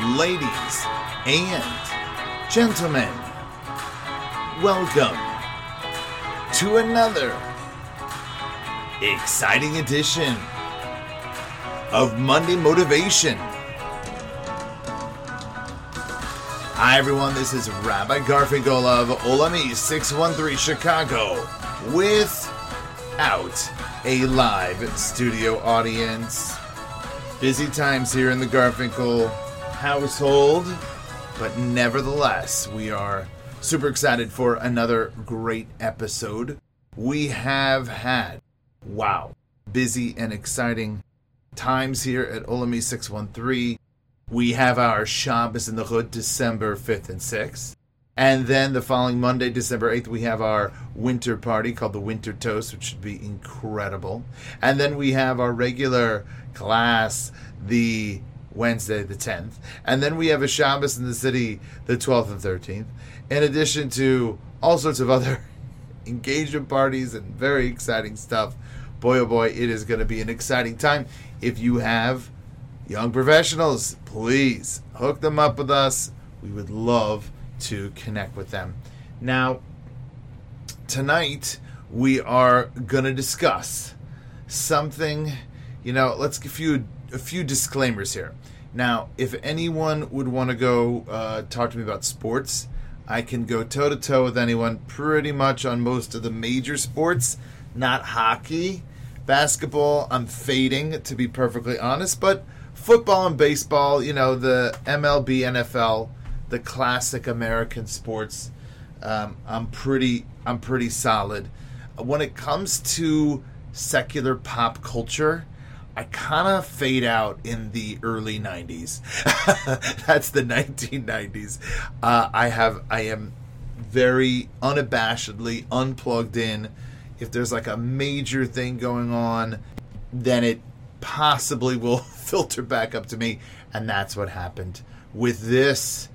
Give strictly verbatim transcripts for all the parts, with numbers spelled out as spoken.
ladies and gentlemen, welcome to another exciting edition of Monday Motivation. Hi everyone, this is Rabbi Garfinkel of Olami six one three Chicago without a live studio audience. Busy times here in the Garfinkel household, but nevertheless, we are super excited for another great episode. We have had, wow, busy and exciting times here at Olami six one three. We have our Shabbos in the Hood, December fifth and sixth. And then the following Monday, December eighth, we have our winter party called the Winter Toast, which should be incredible. And then we have our regular class, the Wednesday, the tenth. And then we have a Shabbos in the city, the twelfth and thirteenth. In addition to all sorts of other engagement parties and very exciting stuff. Boy, oh boy, it is going to be an exciting time. If you have young professionals, please hook them up with us. We would love to connect with them. Now, tonight we are going to discuss something, you know, let's give you a few disclaimers here. Now, if anyone would want to go uh, talk to me about sports, I can go toe-to-toe with anyone pretty much on most of the major sports, not hockey. Basketball, I'm fading, to be perfectly honest, but football and baseball, you know, the M L B, N F L, the classic American sports, um, I'm pretty, I'm pretty solid. When it comes to secular pop culture, I kind of fade out in the early nineties. That's the nineteen nineties. Uh, I have, I am very unabashedly unplugged in. If there's like a major thing going on, then it possibly will filter back up to me. And that's what happened with this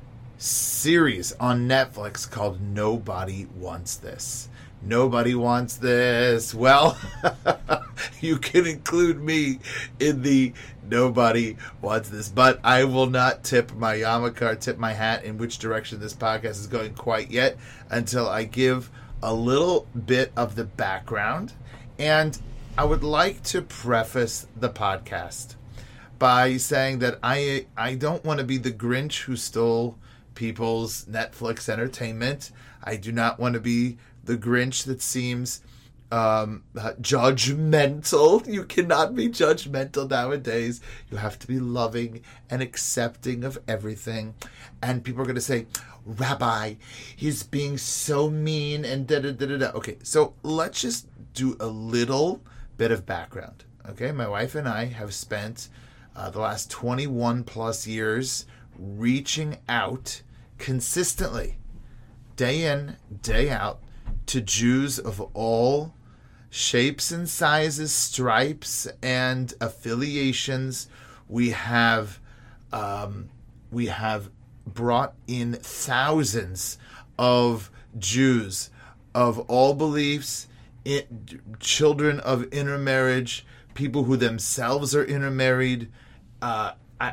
series on Netflix called Nobody Wants This. Nobody wants this. Well, you can include me in the nobody wants this, but I will not tip my yarmulke, tip my hat in which direction this podcast is going quite yet until I give a little bit of the background. And I would like to preface the podcast by saying that I I don't want to be the Grinch who stole people's Netflix entertainment. I do not want to be the Grinch that seems um, judgmental. You cannot be judgmental nowadays. You have to be loving and accepting of everything. And people are going to say, Rabbi, he's being so mean and da da da da da. Okay, so let's just do a little bit of background. Okay, my wife and I have spent uh, the last twenty-one plus years reaching out consistently, day in, day out, to Jews of all shapes and sizes, stripes, and affiliations. We have, um, we have brought in thousands of Jews of all beliefs, it, children of intermarriage, people who themselves are intermarried. Uh, I,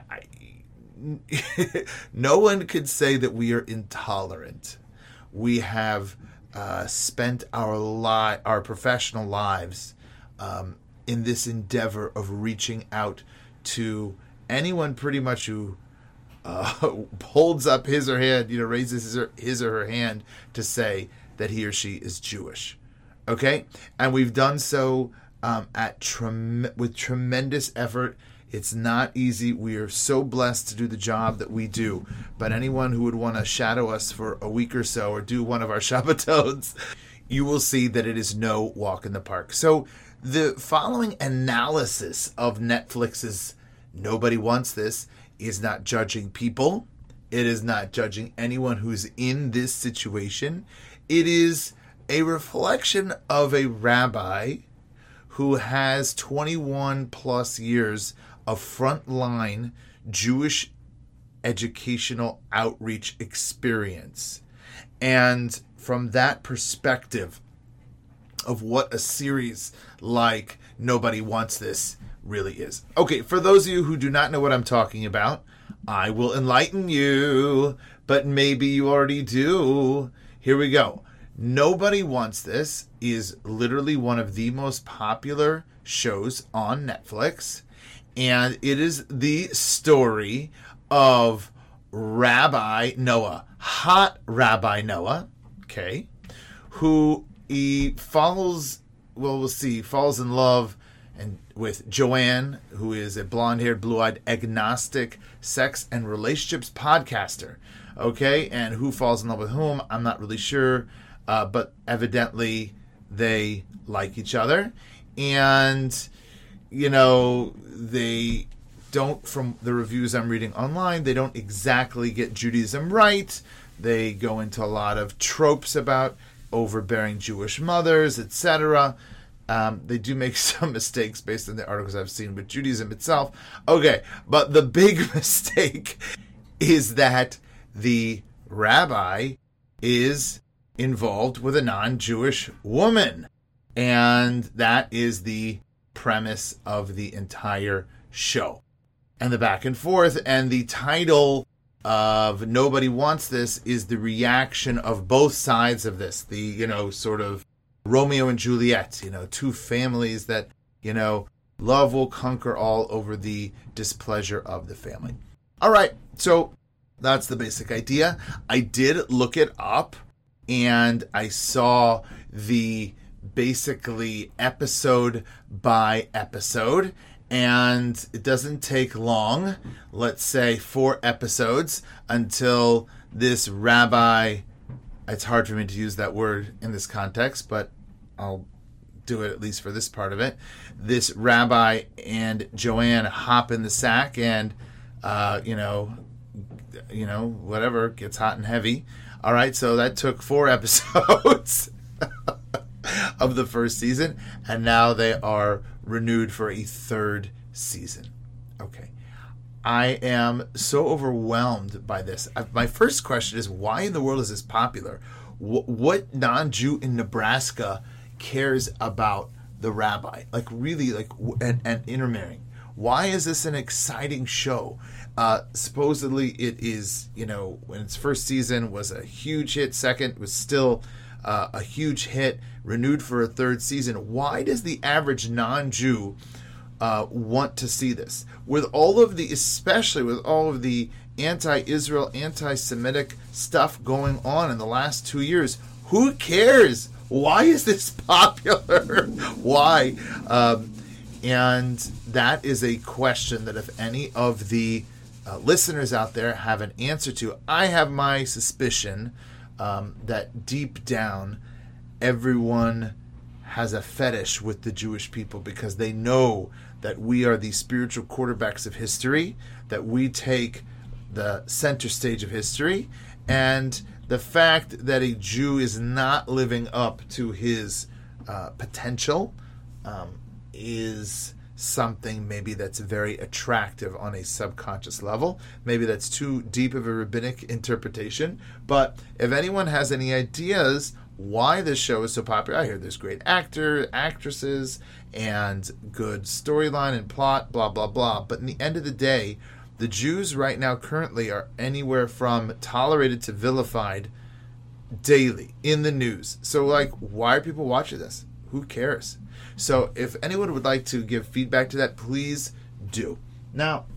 I, no one could say that we are intolerant. We have uh, spent our li- our professional lives um, in this endeavor of reaching out to anyone pretty much who Uh, holds up his or hand, you know, raises his or, his or her hand to say that he or she is Jewish. Okay? And we've done so um, at trem- with tremendous effort. It's not easy. We are so blessed to do the job that we do. But anyone who would want to shadow us for a week or so or do one of our Shabbatons, you will see that it is no walk in the park. So the following analysis of Netflix's Nobody Wants This is not judging people. It is not judging anyone who's in this situation. It is a reflection of a rabbi who has twenty-one plus years of frontline Jewish educational outreach experience. And from that perspective of what a series like Nobody Wants This really is. Okay, for those of you who do not know what I'm talking about, I will enlighten you, but maybe you already do. Here we go. Nobody Wants This is literally one of the most popular shows on Netflix, and it is the story of Rabbi Noah, hot Rabbi Noah, okay, who he follows, well, we'll see, falls in love and with Joanne, who is a blonde-haired, blue-eyed, agnostic sex and relationships podcaster, okay, and who falls in love with whom, I'm not really sure, uh, but evidently they like each other, and, you know, they don't, from the reviews I'm reading online, they don't exactly get Judaism right. They go into a lot of tropes about overbearing Jewish mothers, et cetera. Um, they do make some mistakes based on the articles I've seen with Judaism itself. Okay, but the big mistake is that the rabbi is involved with a non-Jewish woman. And that is the premise of the entire show. And the back and forth, and the title of Nobody Wants This is the reaction of both sides of this. The, you know, sort of Romeo and Juliet, you know, two families that, you know, love will conquer all over the displeasure of the family. All right, so that's the basic idea. I did look it up, and I saw the basically episode by episode, and it doesn't take long, let's say four episodes, until this rabbi, it's hard for me to use that word in this context, but I'll do it at least for this part of it. This rabbi and Joanne hop in the sack, and, uh, you know, you know, whatever, gets hot and heavy. All right, so that took four episodes of the first season, and now they are renewed for a third season. Okay. I am so overwhelmed by this. I, my first question is, why in the world is this popular? W- what non-Jew in Nebraska cares about the rabbi? Like, really, like, and, and intermarrying. Why is this an exciting show? Uh, supposedly it is, you know, when its first season was a huge hit, second was still uh, a huge hit, renewed for a third season. Why does the average non-Jew uh, want to see this? With all of the, especially with all of the anti-Israel, anti-Semitic stuff going on in the last two years, who cares? Why is this popular? Why? Um, and that is a question that if any of the uh, listeners out there have an answer to, I have my suspicion um, that deep down, everyone has a fetish with the Jewish people because they know that we are the spiritual quarterbacks of history, that we take the center stage of history, and the fact that a Jew is not living up to his uh, potential um, is something maybe that's very attractive on a subconscious level. Maybe that's too deep of a rabbinic interpretation, but if anyone has any ideas why this show is so popular, I hear there's great actor, actresses, and good storyline and plot, blah, blah, blah. But in the end of the day, the Jews right now currently are anywhere from tolerated to vilified daily in the news. So, like, why are people watching this? Who cares? So if anyone would like to give feedback to that, please do. Now,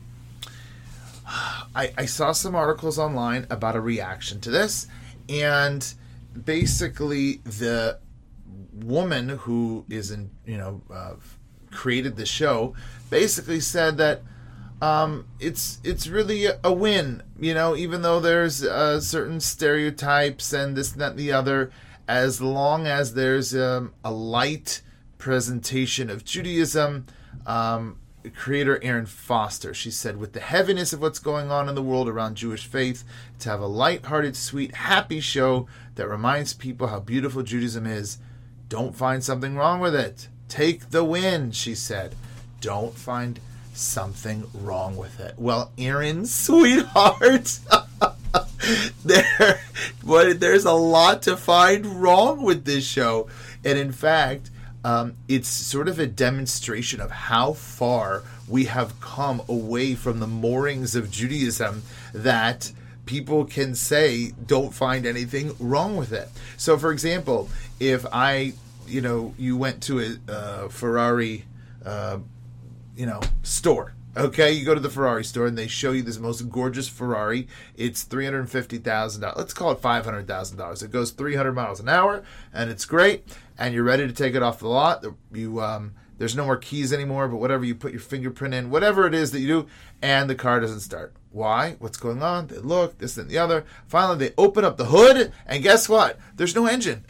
I, I saw some articles online about a reaction to this, and basically the woman who is in, you know, uh, created the show basically said that um, it's it's really a, a win, you know, even though there's uh, certain stereotypes and this and that and the other, as long as there's um, a light presentation of Judaism. Um, creator Aaron Foster, she said, with the heaviness of what's going on in the world around Jewish faith, to have a lighthearted, sweet, happy show that reminds people how beautiful Judaism is, don't find something wrong with it. Take the win, she said. Don't find something wrong with it. Well, Aaron, sweetheart, there, what, there's a lot to find wrong with this show. And in fact, um, it's sort of a demonstration of how far we have come away from the moorings of Judaism that people can say don't find anything wrong with it. So, for example, if I, you know, you went to a uh, Ferrari, uh, you know, store. Okay, you go to the Ferrari store and they show you this most gorgeous Ferrari. It's three hundred fifty thousand dollars. Let's call it five hundred thousand dollars. It goes three hundred miles an hour and it's great. And you're ready to take it off the lot. You um, there's no more keys anymore, but whatever, you put your fingerprint in, whatever it is that you do, and the car doesn't start. Why? What's going on? They look, this and the other. Finally, they open up the hood, and guess what? There's no engine.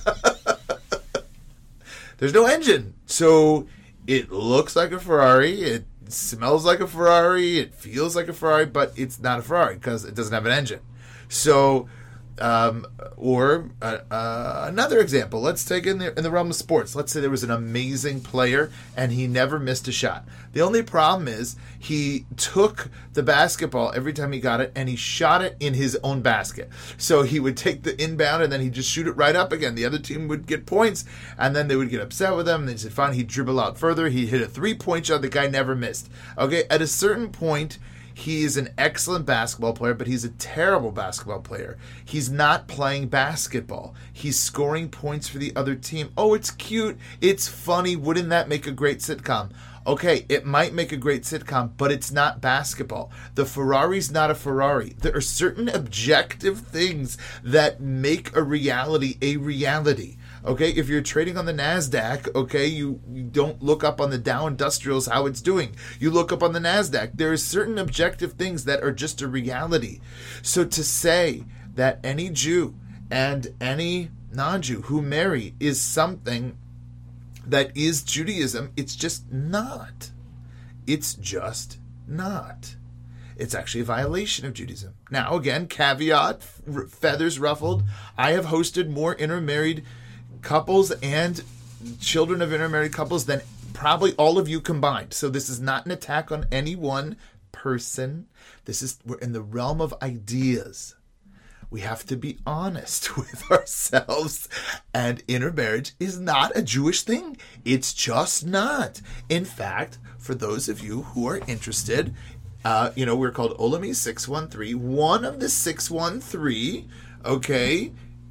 There's no engine. So it looks like a Ferrari. It smells like a Ferrari. It feels like a Ferrari, but it's not a Ferrari because it doesn't have an engine. So, um, or uh, uh, another example. Let's take in the in the realm of sports. Let's say there was an amazing player and he never missed a shot. The only problem is he took the basketball every time he got it and he shot it in his own basket. So he would take the inbound and then he'd just shoot it right up again. The other team would get points and then they would get upset with him. And they said, fine, he'd dribble out further. He hit a three-point shot. The guy never missed. Okay, at a certain point, he is an excellent basketball player, but he's a terrible basketball player. He's not playing basketball. He's scoring points for the other team. Oh, it's cute. It's funny. Wouldn't that make a great sitcom? Okay, it might make a great sitcom, but it's not basketball. The Ferrari's not a Ferrari. There are certain objective things that make a reality a reality. Okay, if you're trading on the NASDAQ, okay, you, you don't look up on the Dow Industrials how it's doing. You look up on the NASDAQ. There are certain objective things that are just a reality. So to say that any Jew and any non-Jew who marry is something that is Judaism, it's just not. It's just not. It's actually a violation of Judaism. Now, again, caveat, feathers ruffled. I have hosted more intermarried couples and children of intermarried couples than probably all of you combined. So this is not an attack on any one person. This is, we're in the realm of ideas. We have to be honest with ourselves. And intermarriage is not a Jewish thing. It's just not. In fact, for those of you who are interested, uh, you know, we're called Olami six one three. One of the six one three, okay,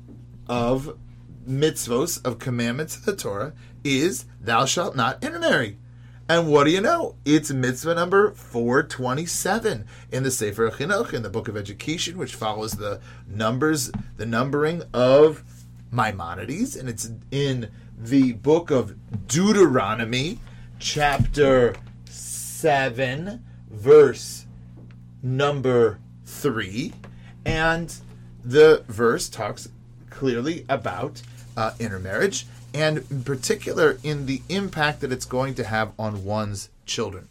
of mitzvos, of commandments of the Torah, is thou shalt not intermarry. And what do you know? It's mitzvah number four twenty-seven in the Sefer Chinuch, in the Book of Education, which follows the numbers, the numbering of Maimonides, and it's in the Book of Deuteronomy, chapter seven, verse number three, and the verse talks clearly about uh, intermarriage, and in particular in the impact that it's going to have on one's children.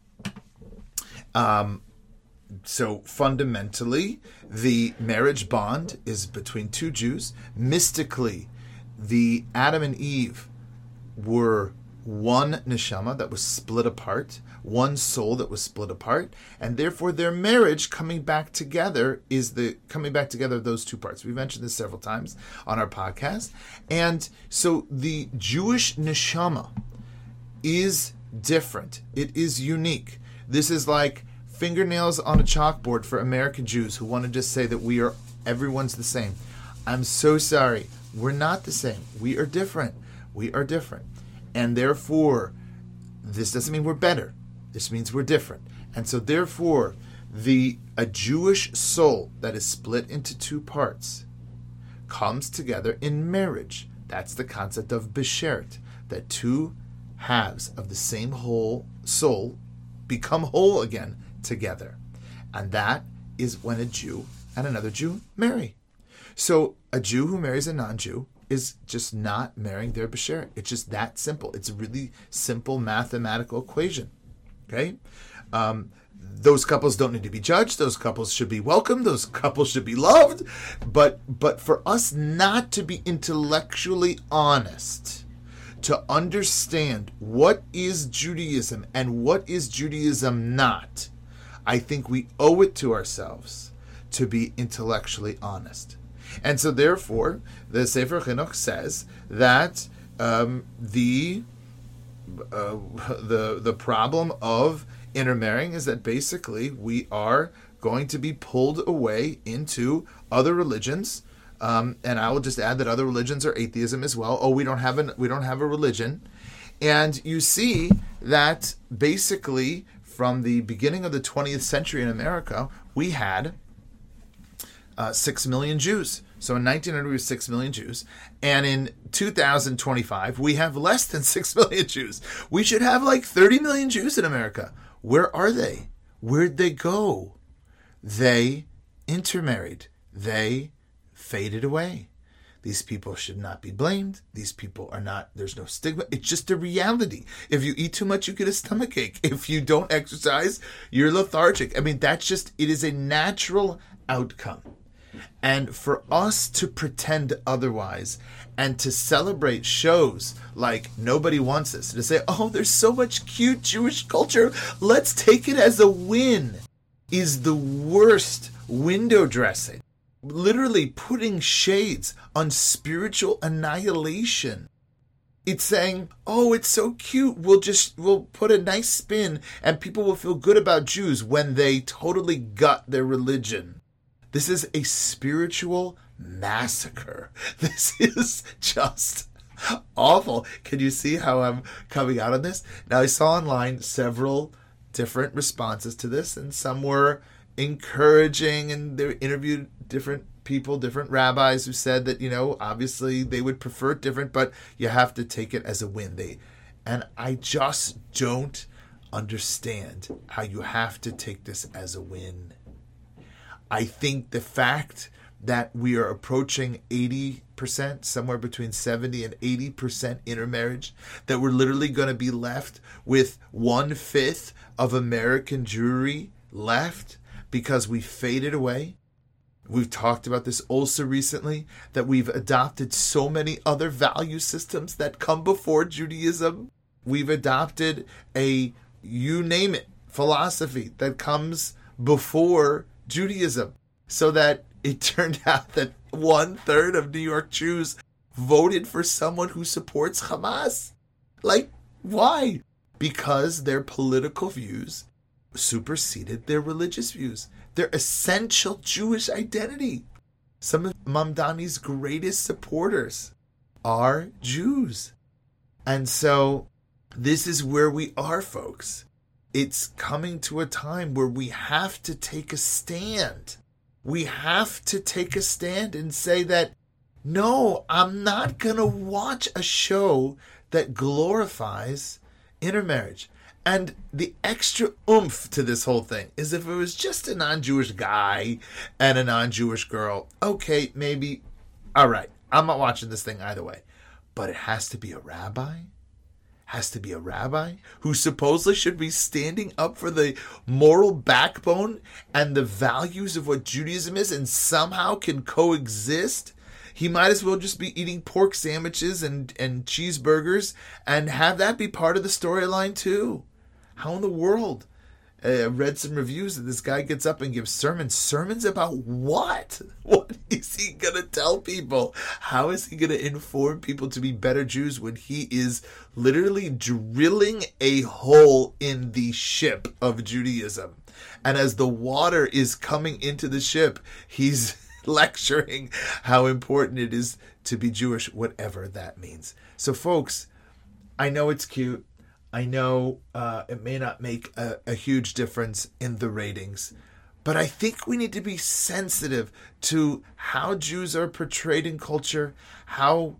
Um, so fundamentally, the marriage bond is between two Jews. Mystically, the Adam and Eve were one neshama that was split apart, one soul that was split apart, and therefore their marriage coming back together is the coming back together of those two parts. We've mentioned this several times on our podcast. And so the Jewish neshama is different. It is unique. This is like fingernails on a chalkboard for American Jews who want to just say that we are, everyone's the same. I'm so sorry. We're not the same. We are different. We are different. And therefore, this doesn't mean we're better. This means we're different. And so therefore, the a Jewish soul that is split into two parts comes together in marriage. That's the concept of beshert, that two halves of the same whole soul become whole again together. And that is when a Jew and another Jew marry. So a Jew who marries a non-Jew is just not marrying their beshert. It's just that simple. It's a really simple mathematical equation. Okay? Um, those couples don't need to be judged. Those couples should be welcomed. Those couples should be loved. But but for us not to be intellectually honest, to understand what is Judaism and what is Judaism not, I think we owe it to ourselves to be intellectually honest. And so therefore, the Sefer Chinuch says that um, the uh, the the problem of intermarrying is that basically we are going to be pulled away into other religions. Um, and I will just add that other religions are atheism as well. Oh, we don't have an we don't have a religion. And you see that basically from the beginning of the twentieth century in America, we had uh, six million Jews. So in nineteen hundred, we were six million Jews. And in two thousand twenty-five, we have less than six million Jews. We should have like thirty million Jews in America. Where are they? Where'd they go? They intermarried. They faded away. These people should not be blamed. These people are not, there's no stigma. It's just a reality. If you eat too much, you get a stomachache. If you don't exercise, you're lethargic. I mean, that's just, it is a natural outcome. And for us to pretend otherwise and to celebrate shows like Nobody Wants This, to say, oh, there's so much cute Jewish culture, let's take it as a win, is the worst window dressing. Literally putting shades on spiritual annihilation. It's saying, oh, it's so cute. We'll just, we'll put a nice spin and people will feel good about Jews when they totally gut their religion. This is a spiritual massacre. This is just awful. Can you see how I'm coming out on this? Now, I saw online several different responses to this, and some were encouraging, and they interviewed different people, different rabbis who said that, you know, obviously they would prefer it different, but you have to take it as a win. They, and I just don't understand how you have to take this as a win. I think the fact that we are approaching eighty percent, somewhere between seventy and eighty percent intermarriage, that we're literally going to be left with one-fifth of American Jewry left because we faded away. We've talked about this also recently, that we've adopted so many other value systems that come before Judaism. We've adopted a, you name it, philosophy that comes before Judaism. So that it turned out that one third of New York Jews voted for someone who supports Hamas. Like, why? Because their political views superseded their religious views, their essential Jewish identity. Some of Mamdani's greatest supporters are Jews. And so this is where we are, folks. It's coming to a time where we have to take a stand. We have to take a stand and say that, no, I'm not going to watch a show that glorifies intermarriage. And the extra oomph to this whole thing is if it was just a non-Jewish guy and a non-Jewish girl, okay, maybe, all right, I'm not watching this thing either way. But it has to be a rabbi? Has to be a rabbi who supposedly should be standing up for the moral backbone and the values of what Judaism is and somehow can coexist? He might as well just be eating pork sandwiches and, and cheeseburgers and have that be part of the storyline too. How in the world? I read some reviews that this guy gets up and gives sermons. Sermons about what? What is he going to tell people? How is he going to inform people to be better Jews when he is literally drilling a hole in the ship of Judaism? And as the water is coming into the ship, he's lecturing how important it is to be Jewish, whatever that means. So folks, I know it's cute. I know uh, it may not make a, a huge difference in the ratings, but I think we need to be sensitive to how Jews are portrayed in culture, how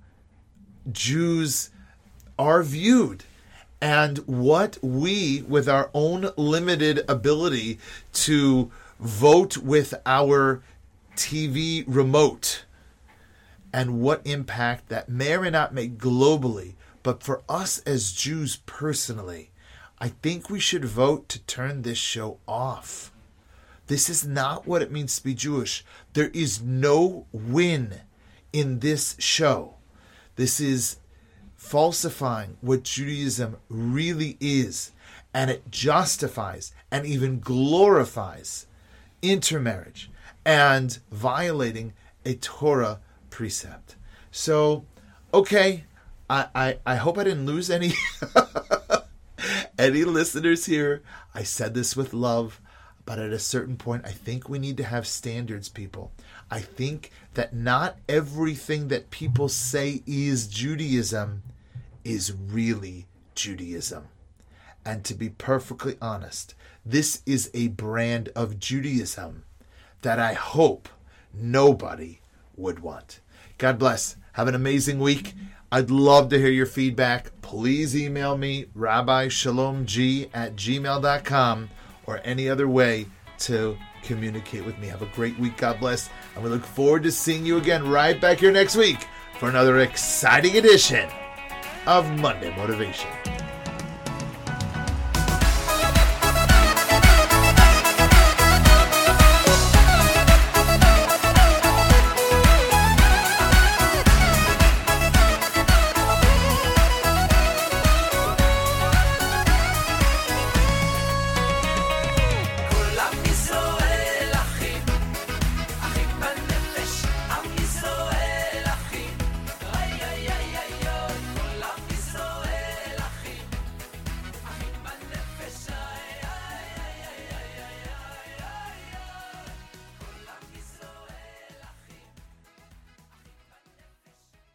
Jews are viewed, and what we, with our own limited ability to vote with our T V remote, and what impact that may or may not make globally. But for us as Jews personally, I think we should vote to turn this show off. This is not what it means to be Jewish. There is no win in this show. This is falsifying what Judaism really is. And it justifies and even glorifies intermarriage and violating a Torah precept. So, okay. I, I, I hope I didn't lose any any listeners here. I said this with love, but at a certain point, I think we need to have standards, people. I think that not everything that people say is Judaism is really Judaism. And to be perfectly honest, this is a brand of Judaism that I hope nobody would want. God bless. Have an amazing week. I'd love to hear your feedback. Please email me, rabbi shalom g at gmail dot com, or any other way to communicate with me. Have a great week. God bless. And we look forward to seeing you again right back here next week for another exciting edition of Monday Motivation.